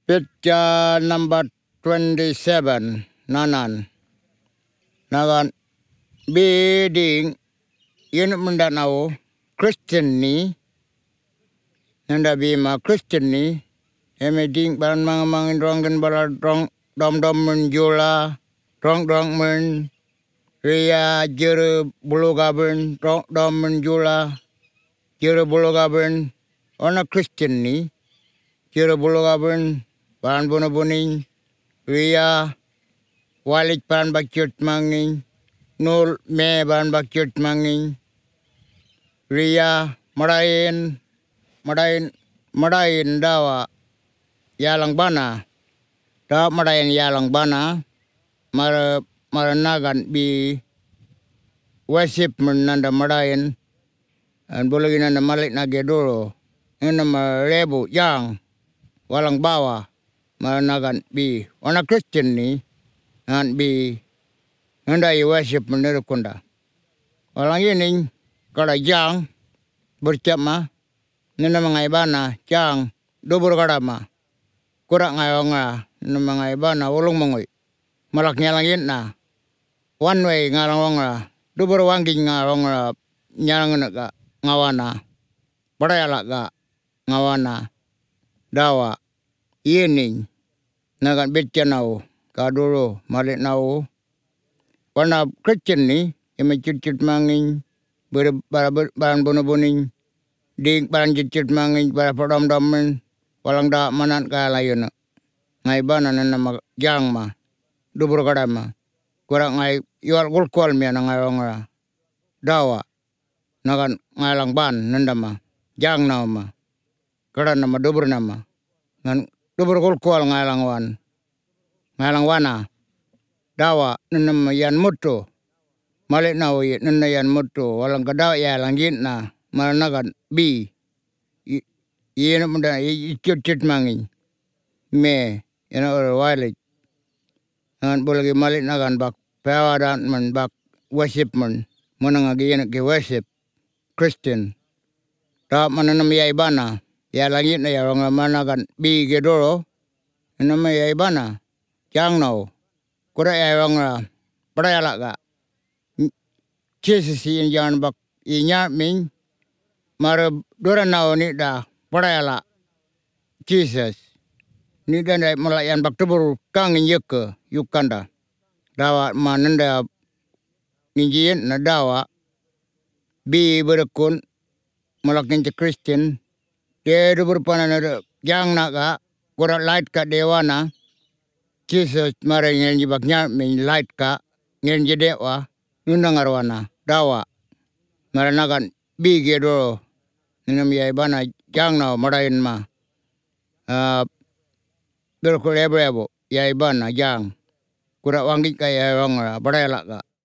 Picture number 27, Nanan. Nagan being in Mindanao, Christian ni, nanda bima Christian ni, emeding baran mang drongan baran dom menjula, drong men, ria jere bulu gaben, dom menjula, jere bulu gaben, ona Christian ni, jere bulu gaben, baran buning, ria Walid pan bakut mangin, Nur me pan bakut mangin, Ria madain dawa yalang bana, dawa madain yalang bana, maranagan bi worship menanda madain, an bulagin nanda malik nagedoro, ina rebu yang walang bawa, maranagan bi wana Christian ni. An bi nanda I worship menirukunda. Walang ini kada jang bercama nina mga ibana jang dubur kada ma kurak ngayong nina mga ibana ulung mongoy malak nyalangin na one way ngarang dubur wangging ngarang nyarang ga ngawana parayala ga ngawana dawa ini nagan betchanau kaduro malik nau wana Christian ni eme cucut mangin baran buning ding baran cucut mangin bara podom domen walang da manat ka layun ngai bana nana jang ma dubur kadama kurang ngai yual kulkol mi ngai ongra dawa nagan ngalang ban nandama jang nama kada nama dubur nama ngan dubur kulkol ngalang wana dawa nana yan mutu malik na uy nana yan mutu walang kadawa ya langgit na maranagan bi iyan munda icut mangin me yana walik ngan bulagi malik nagan bak pewadan man bak worship man manangagi yan ke worship Christian da mananam ya ibana ya langgit na ya orang managan bi gedoro nama ya ibana jang nau kura ya orang parayala ga Jesus in jan bak inya min mar dora nau ni da parayala Jesus ni da mulayan bak tubur kang yeke yukanda dawa mananda nijien na dawa bi berekun mulakin je Christian de dubur panana jang naga kura light ka dewana Jesus mara ngel jibaknya min light ka ngel jedewa nunang arwana dawa maranagan bigi do ninam yai bana jang na marain ma berko lebo yai bana jang kura wangi kaya wang barela ka